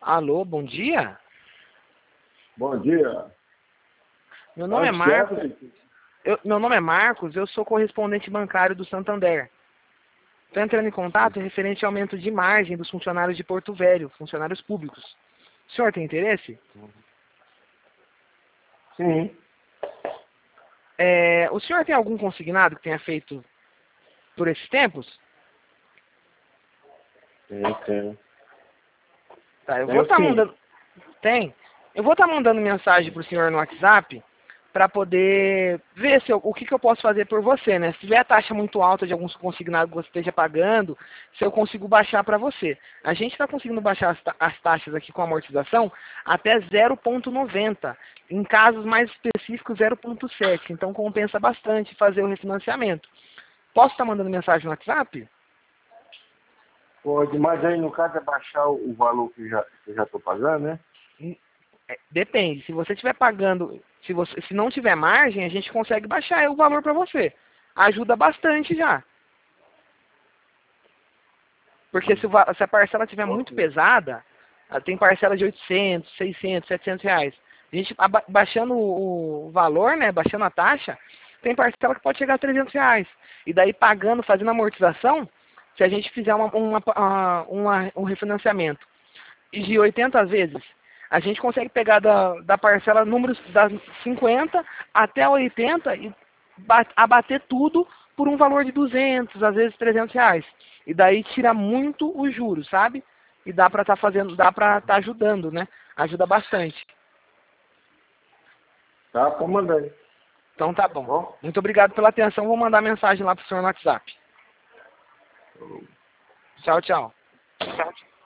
Alô, bom dia. Bom dia. Meu nome é Marcos. Meu nome é Marcos, eu sou correspondente bancário do Santander. Estou entrando em contato referente ao aumento de margem dos funcionários de Porto Velho, funcionários públicos. O senhor tem interesse? Sim. O senhor tem algum consignado que tenha feito por esses tempos? Tem. Tá, eu vou estar mandando. Tem? Eu vou estar mandando mensagem para o senhor no WhatsApp para poder ver o que eu posso fazer por você, né? Se tiver a taxa muito alta de alguns consignados que você esteja pagando, se eu consigo baixar para você. A gente está conseguindo baixar as taxas aqui com amortização até 0,90. Em casos mais específicos, 0,7. Então compensa bastante fazer o refinanciamento. Posso estar mandando mensagem no WhatsApp? Pode, mas aí no caso é baixar o valor que eu já estou pagando, né? Depende. Se você estiver pagando, se não tiver margem, a gente consegue baixar o valor para você. Ajuda bastante já. Porque se a parcela estiver muito pesada, tem parcela de 800, 600, 700 reais. A gente baixando o valor, né, baixando a taxa, tem parcela que pode chegar a 300 reais. E daí pagando, fazendo amortização, se a gente fizer um refinanciamento de 80 vezes, a gente consegue pegar da parcela números das 50 até 80 e abater tudo por um valor de 200, às vezes 300 reais. E daí tira muito os juros, sabe? E dá para estar ajudando, né? Ajuda bastante. Tá, pode mandar aí. Então tá bom. Muito obrigado pela atenção. Vou mandar mensagem lá pro senhor no WhatsApp. Tchau, tchau.